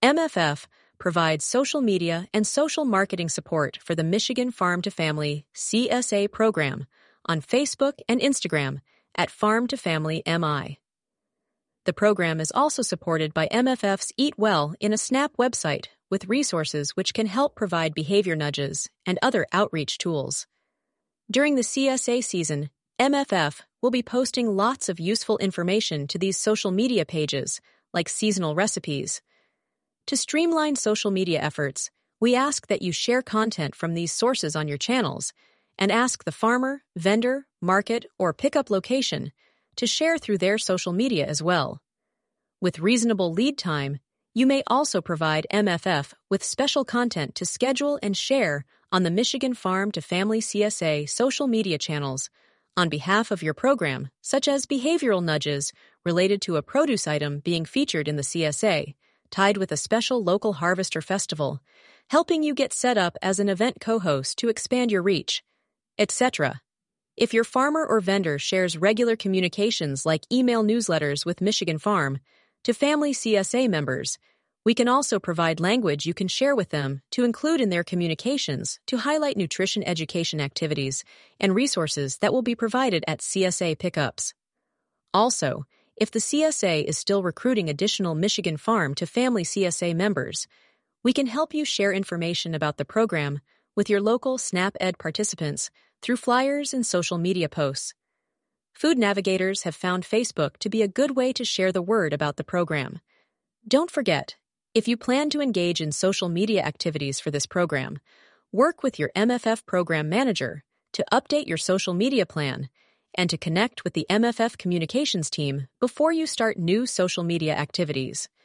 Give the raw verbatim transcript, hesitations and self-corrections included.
M F F provides social media and social marketing support for the Michigan Farm to Family C S A program on Facebook and Instagram at Farm to Family M I. The program is also supported by M F F's Eat Well in a Snap website with resources which can help provide behavior nudges and other outreach tools. During the C S A season, M F F will be posting lots of useful information to these social media pages, like seasonal recipes. To streamline social media efforts, we ask that you share content from these sources on your channels and ask the farmer, vendor, market, or pickup location to share through their social media as well. With reasonable lead time, you may also provide M F F with special content to schedule and share on the Michigan Farm to Family C S A social media channels on behalf of your program, such as behavioral nudges related to a produce item being featured in the C S A, tied with a special local harvester festival, helping you get set up as an event co-host to expand your reach, et cetera. If your farmer or vendor shares regular communications like email newsletters with Michigan Farm to Family C S A members, we can also provide language you can share with them to include in their communications to highlight nutrition education activities and resources that will be provided at C S A pickups. Also, if the C S A is still recruiting additional Michigan Farm to Family C S A members, we can help you share information about the program with your local SNAP-Ed participants through flyers and social media posts. Food navigators have found Facebook to be a good way to share the word about the program. Don't forget, if you plan to engage in social media activities for this program, work with your M F F program manager to update your social media plan and to connect with the M F F communications team before you start new social media activities.